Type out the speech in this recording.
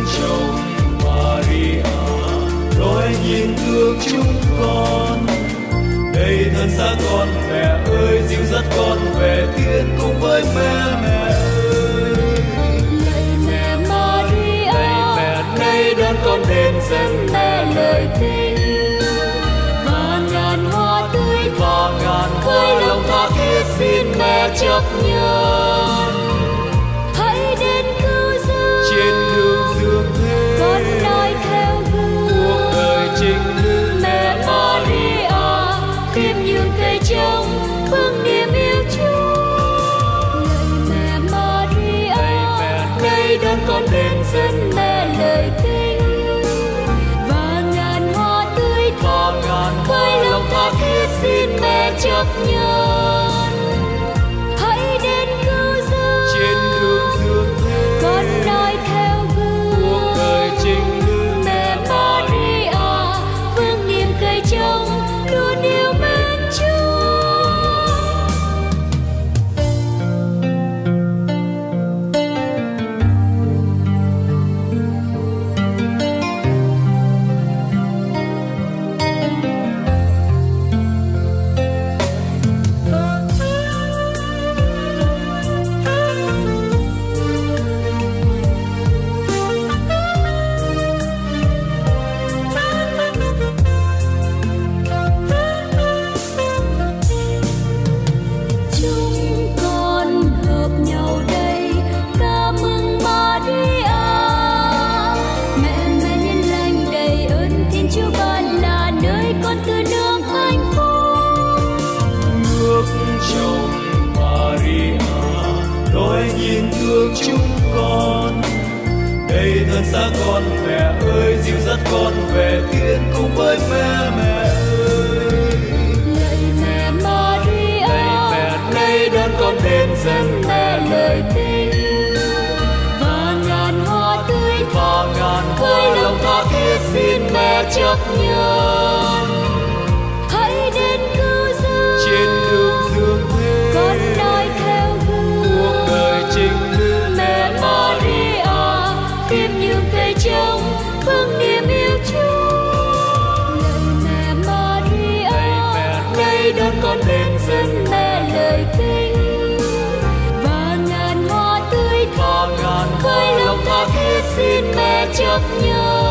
chồng Maria, đôi nhìn thương chúng con. Đây thân xác con, mẹ ơi dìu dắt con về thiên cùng với mẹ. Mẹ ơi, lạy mẹ Maria, lạy mẹ nay đón con đến dân mẹ lời tình và ngàn hoa tươi và ngàn hoa lòng tha thiết xin mẹ chấp nhận. hãy đến cứu giữ Trên đường dương thế con noi theo gương cuộc đời chính nữ mẹ Maria, khiêm nhường cây trồng phương niềm yêu Chúa. Lạy mẹ Maria, nay đón con đến dân mẹ lời tình và ngàn hoa tươi và ngàn hoa lòng tha thiết xin mẹ chấp nhận. Hãy đến cứu giữ trên đường dương thế con noi theo gương cuộc đời chính nữ mẹ Maria, phương niềm cây trồng luôn yêu mến Chúa. Chúng con hợp nhau đây ca mừng Maria, mẹ nhân lành đầy ơn Thiên Chúa ban là nơi con từ nương hạnh phúc. nước chồng Maria, đôi nhìn thương chúng con. Đây thân xác con, mẹ ơi dìu dắt con về thiên cùng với mẹ. Mẹ ơi, Lạy mẹ Maria, lạy mẹ nay đón con đến dân mẹ lời tình và ngàn hoa tươi và ngàn hoa lòng tha thiết xin mẹ chấp nhận. hãy đến cứu giữ Trên đường dương thế con noi theo gương cuộc đời chính nữ mẹ Maria, khiêm nhường cây trồng phương niềm yêu Chúa. Lạy mẹ Maria, nay đón con đến dân mẹ lời tình và ngàn hoa tươi và ngàn hoa lòng tha thiết xin mẹ chấp nhận.